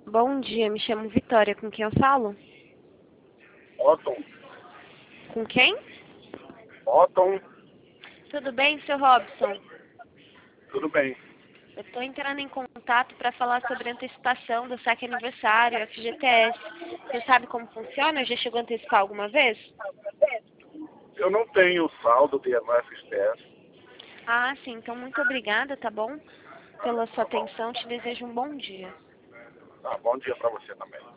Bom dia, me chamo Vitória. Com quem eu falo? Otton. Com quem? Otton, Tudo bem, seu Robson? tudo bem. Eu estou entrando em contato para falar sobre a antecipação do saque aniversário, FGTS. Você sabe como funciona? Já chegou a antecipar alguma vez? Eu não tenho saldo de FGTS. Ah, sim. Então, muito obrigada, tá bom? Pela sua Tá bom. atenção. Te desejo um bom dia. Tá, bom dia para você também.